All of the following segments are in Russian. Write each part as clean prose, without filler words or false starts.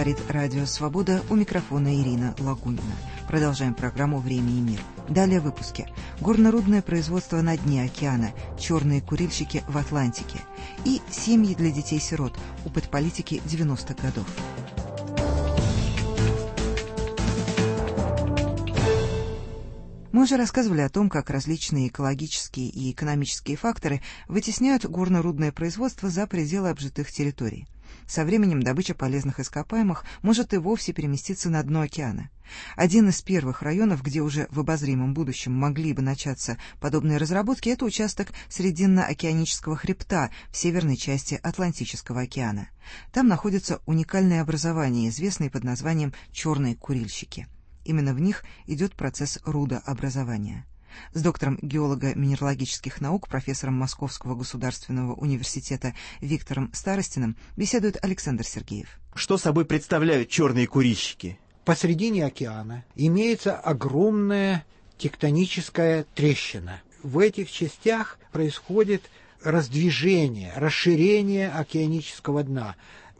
Говорит Радио Свобода, у микрофона Ирина Лагунина. Продолжаем программу «Время и мир». Далее в выпуске. Горнорудное производство на дне океана, черные курильщики в Атлантике и семьи для детей-сирот, опыт политики 90-х годов. Мы уже рассказывали о том, как различные экологические и экономические факторы вытесняют горнорудное производство за пределы обжитых территорий. Со временем добыча полезных ископаемых может и вовсе переместиться на дно океана. Один из первых районов, где уже в обозримом будущем могли бы начаться подобные разработки, это участок Срединно-океанического хребта в северной части Атлантического океана. Там находятся уникальные образования, известные под названием «черные курильщики». Именно в них идет процесс рудообразования. С доктором геолого-минералогических наук, профессором Московского государственного университета Виктором Старостиным беседует Александр Сергеев. Что собой представляют черные курильщики? Посредине океана имеется огромная тектоническая трещина. В этих частях происходит раздвижение, расширение океанического дна.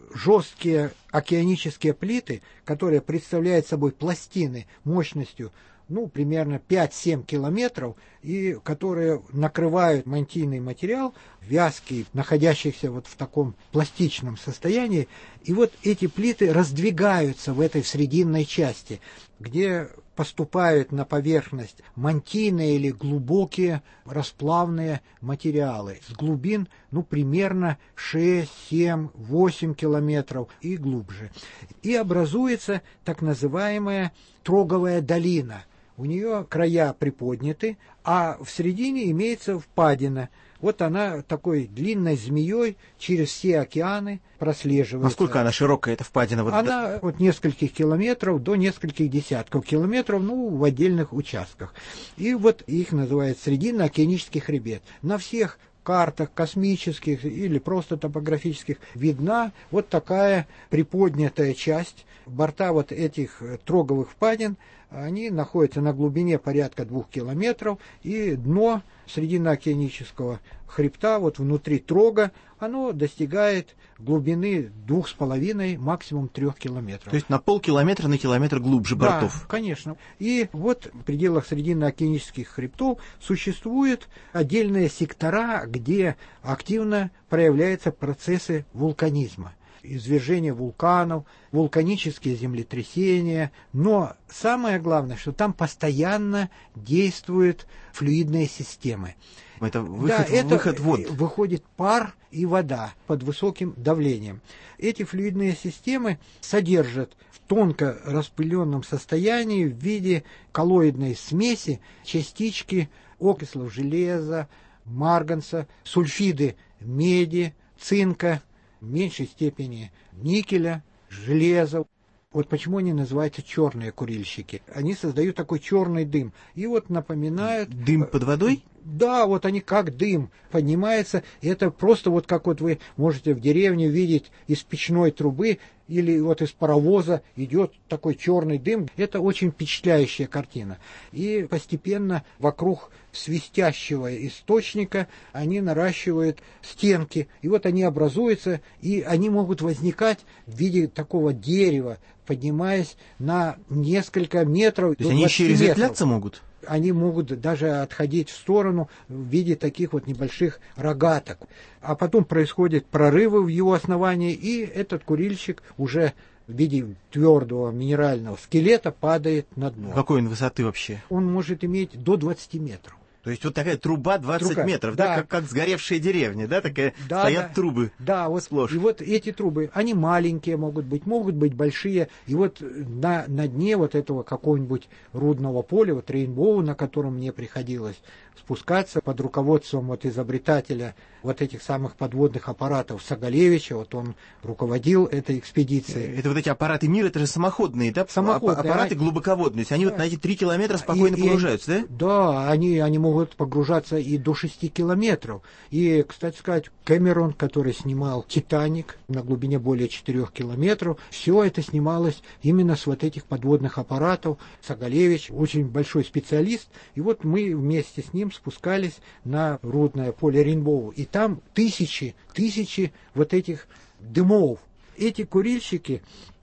Жесткие океанические плиты, которые представляют собой пластины мощностью примерно 5-7 километров, и которые накрывают мантийный материал, вязкий, находящийся вот в таком пластичном состоянии. И вот эти плиты раздвигаются в этой срединной части, где поступают на поверхность мантийные или глубокие расплавные материалы с глубин примерно 6, 7, 8 километров и глубже. И образуется так называемая троговая долина. У нее края приподняты, а в середине имеется впадина. Вот она такой длинной змеей через все океаны прослеживается. Насколько она широкая, эта впадина? Она от нескольких километров до нескольких десятков километров, в отдельных участках. И вот их называют Срединно-океанический хребет. На всех картах космических или просто топографических видна вот такая приподнятая часть. Борта вот этих троговых впадин, они находятся на глубине порядка 2 километров, и дно Срединно-океанического хребта, вот внутри трога, оно достигает глубины 2,5, максимум 3 километров. То есть на полкилометра на километр глубже бортов? Да, конечно. И вот в пределах Срединно-океанических хребтов существуют отдельные сектора, где активно проявляются процессы вулканизма. Извержение вулканов, вулканические землетрясения. Но самое главное, что там постоянно действуют флюидные системы. Это выход вод. Выходит пар и вода под высоким давлением. Эти флюидные системы содержат в тонко распыленном состоянии в виде коллоидной смеси частички окислов железа, марганца, сульфиды меди, цинка, в меньшей степени никеля, железа. Вот почему они называются черные курильщики. Они создают такой черный дым. И вот напоминают... Дым под водой? Да, вот они как дым поднимается. Это просто вот как вот вы можете в деревне видеть из печной трубы или вот из паровоза идет такой черный дым. Это очень впечатляющая картина. И постепенно вокруг свистящего источника они наращивают стенки. И вот они образуются, и они могут возникать в виде такого дерева, поднимаясь на несколько метров. То есть они еще и разветвляться могут? Они могут даже отходить в сторону в виде таких вот небольших рогаток. А потом происходят прорывы в его основании, и этот курильщик уже в виде твердого минерального скелета падает на дно. Какой он высоты вообще? Он может иметь до 20 метров. То есть вот такая труба 20 метров, да, как сгоревшая деревня, да, такая, да, стоят да, трубы. Да, вот сплошь. И вот эти трубы, они маленькие могут быть большие. И вот на дне вот этого какого-нибудь рудного поля, вот Рейнбоу, на котором мне приходилось спускаться под руководством вот изобретателя вот этих самых подводных аппаратов Сагалевича, вот он руководил этой экспедицией. Это вот эти аппараты МИР, это же самоходные, да? Самоходные. Аппараты глубоководные, они вот на эти 3 километра спокойно погружаются, да? Да, они могут погружаться и до 6 километров. И, кстати сказать, Кэмерон, который снимал «Титаник» на глубине более 4 километров, все это снималось именно с вот этих подводных аппаратов. Сагалевич очень большой специалист, и вот мы вместе с ним спускались на рудное поле Рейнбоу, и там тысячи вот этих дымов. Эти курильщики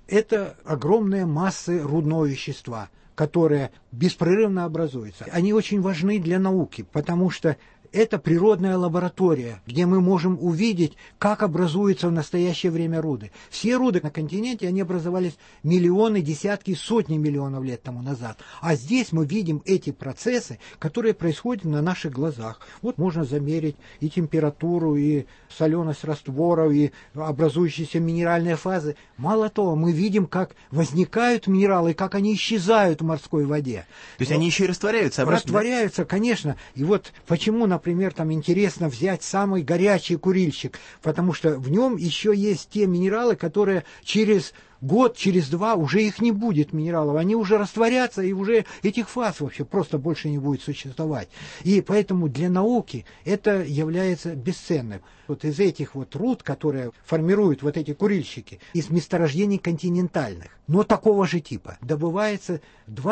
Это огромные массы рудного вещества, которые беспрерывно образуются. Они очень важны для науки, потому что это природная лаборатория, где мы можем увидеть, как образуются в настоящее время руды. Все руды на континенте, они образовались миллионы, десятки, сотни миллионов лет тому назад. А здесь мы видим эти процессы, которые происходят на наших глазах. Вот можно замерить и температуру, и соленость растворов, и образующиеся минеральные фазы. Мало того, мы видим, как возникают минералы, как они исчезают в морской воде. То есть они еще и растворяются обратно? Растворяются, конечно. И вот почему, например, там интересно взять самый горячий курильщик, потому что в нем еще есть те минералы, которые через год, через два уже их не будет минералов, они уже растворятся, и уже этих фаз вообще просто больше не будет существовать. И поэтому для науки это является бесценным. Вот из этих вот руд, которые формируют вот эти курильщики, из месторождений континентальных, но такого же типа, добывается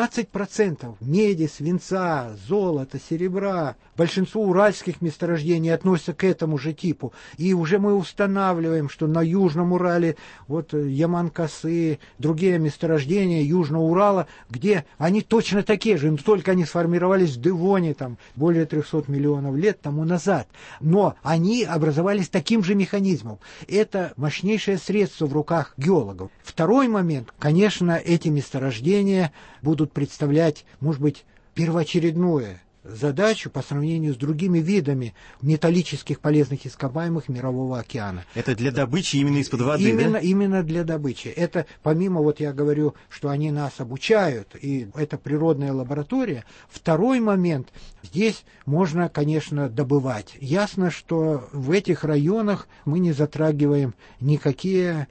20% меди, свинца, золота, серебра. Большинство уральских месторождений относятся к этому же типу. И уже мы устанавливаем, что на Южном Урале, вот Яман-Косы, другие месторождения Южного Урала, где они точно такие же, но только они сформировались в Девоне там, более 300 миллионов лет тому назад. Но они образовались таким же механизмом. Это мощнейшее средство в руках геологов. Второй момент, конечно, эти месторождения будут представлять, может быть, первоочередную задачу по сравнению с другими видами металлических полезных ископаемых Мирового океана. Это для добычи именно из-под воды, да? Именно для добычи. Это помимо, вот я говорю, что они нас обучают, и это природная лаборатория. Второй момент, здесь можно, конечно, добывать. Ясно, что в этих районах мы не затрагиваем никакие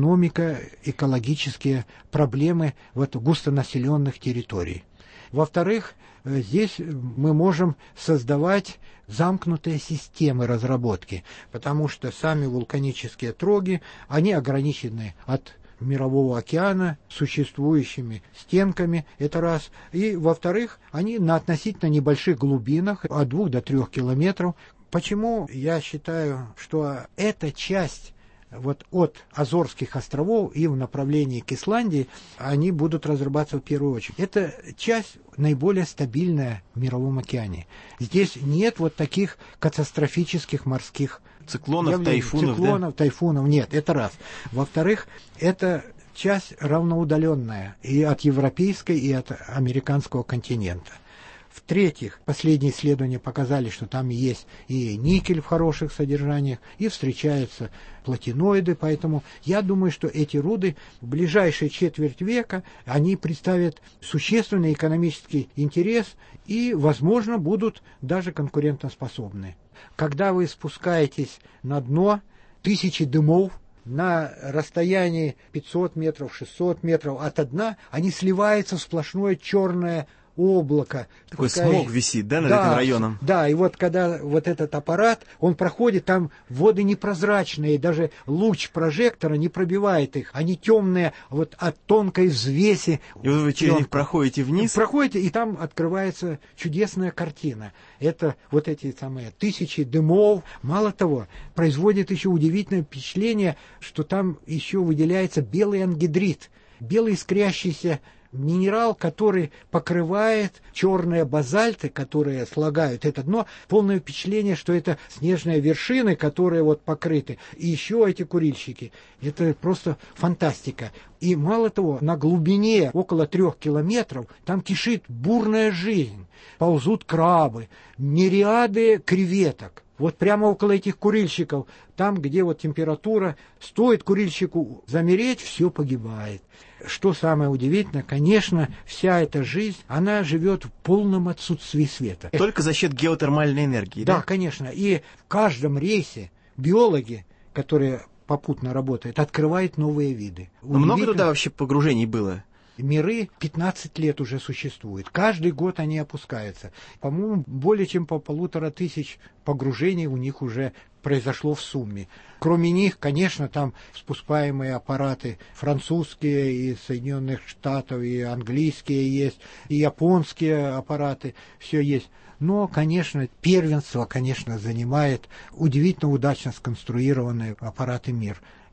экономико-экологические проблемы вот густонаселенных территорий. Во-вторых, здесь мы можем создавать замкнутые системы разработки, потому что сами вулканические троги, они ограничены от Мирового океана существующими стенками, это раз. И, во-вторых, они на относительно небольших глубинах, от 2 до 3 километров. Почему я считаю, что эта часть вот от Азорских островов и в направлении к Исландии, они будут разрабатываться в первую очередь. Это часть наиболее стабильная в Мировом океане. Здесь нет вот таких катастрофических морских циклонов, тайфунов нет, это раз. Во-вторых, это часть равноудаленная и от европейской, и от американского континента. В-третьих, последние исследования показали, что там есть и никель в хороших содержаниях, и встречаются платиноиды, поэтому я думаю, что эти руды в ближайшие четверть века, они представят существенный экономический интерес и, возможно, будут даже конкурентоспособны. Когда вы спускаетесь на дно, тысячи дымов, на расстоянии 500 метров, 600 метров от дна, они сливаются в сплошное черное облако. Такой смог висит, да, над этим районом? Да, и вот когда вот этот аппарат, он проходит, там воды непрозрачные, даже луч прожектора не пробивает их. Они темные вот от тонкой взвеси. И вот вы через них проходите вниз? Проходите, и там открывается чудесная картина. Это вот эти самые тысячи дымов. Мало того, производит еще удивительное впечатление, что там еще выделяется белый ангидрит, белый искрящийся минерал, который покрывает черные базальты, которые слагают это дно. Полное впечатление, что это снежные вершины, которые вот покрыты. И еще эти курильщики. Это просто фантастика. И мало того, на глубине около 3 километров там кишит бурная жизнь. Ползут крабы, мириады креветок. Вот прямо около этих курильщиков, там, где вот температура, стоит курильщику замереть, все погибает. Что самое удивительное, конечно, вся эта жизнь, она живет в полном отсутствии света. Только за счет геотермальной энергии, да? Да, конечно. И в каждом рейсе биологи, которые попутно работают, открывают новые виды. Но много туда вообще погружений было? Миры 15 лет уже существуют. Каждый год они опускаются. По-моему, более чем по 1500 погружений у них уже произошло в сумме. Кроме них, конечно, там спускаемые аппараты французские, и Соединенных Штатов, и английские есть, и японские аппараты, все есть. Но, конечно, первенство, конечно, занимает удивительно удачно сконструированные аппараты МИР.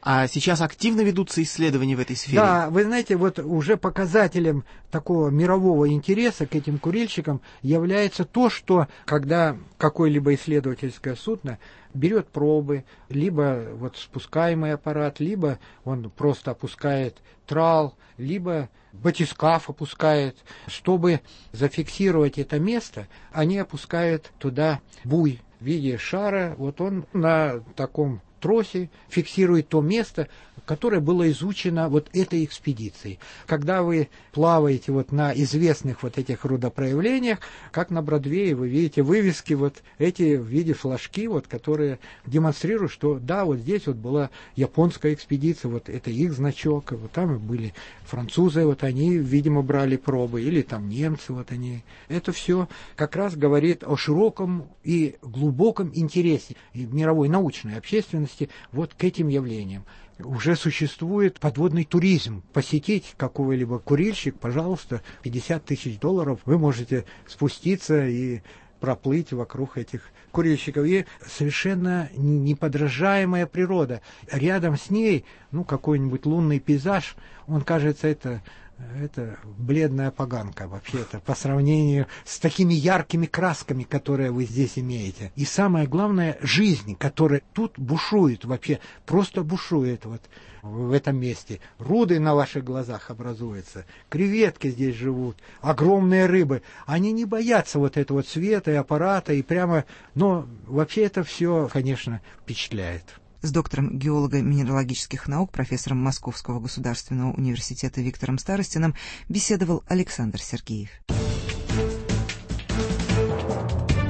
А сейчас активно ведутся исследования в этой сфере? Да, вы знаете, вот уже показателем такого мирового интереса к этим курильщикам является то, что когда какое-либо исследовательское судно берет пробы, либо вот спускаемый аппарат, либо он просто опускает трал, либо батискаф опускает, чтобы зафиксировать это место, они опускают туда буй в виде шара, вот он на таком тросе фиксирует то место, которое было изучено вот этой экспедицией. Когда вы плаваете вот на известных вот этих рудопроявлениях, как на Бродвее, вы видите вывески вот эти в виде флажки, вот, которые демонстрируют, что да, вот здесь вот была японская экспедиция, вот это их значок, вот там были французы, вот они, видимо, брали пробы, или там немцы, вот они. Это все как раз говорит о широком и глубоком интересе мировой научной общественности вот к этим явлениям. Уже существует подводный туризм. Посетить какой-либо курильщик, пожалуйста, $50 000 вы можете спуститься и проплыть вокруг этих курильщиков. И совершенно неподражаемая природа. Рядом с ней, какой-нибудь лунный пейзаж, он кажется, это бледная поганка вообще-то по сравнению с такими яркими красками, которые вы здесь имеете. И самое главное, жизнь, которая тут бушует вообще, просто бушует вот в этом месте. Руды на ваших глазах образуются, креветки здесь живут, огромные рыбы. Они не боятся вот этого света и аппарата, и прямо, но вообще это все, конечно, впечатляет. С доктором геолого-минералогических наук, профессором Московского государственного университета Виктором Старостиным беседовал Александр Сергеев.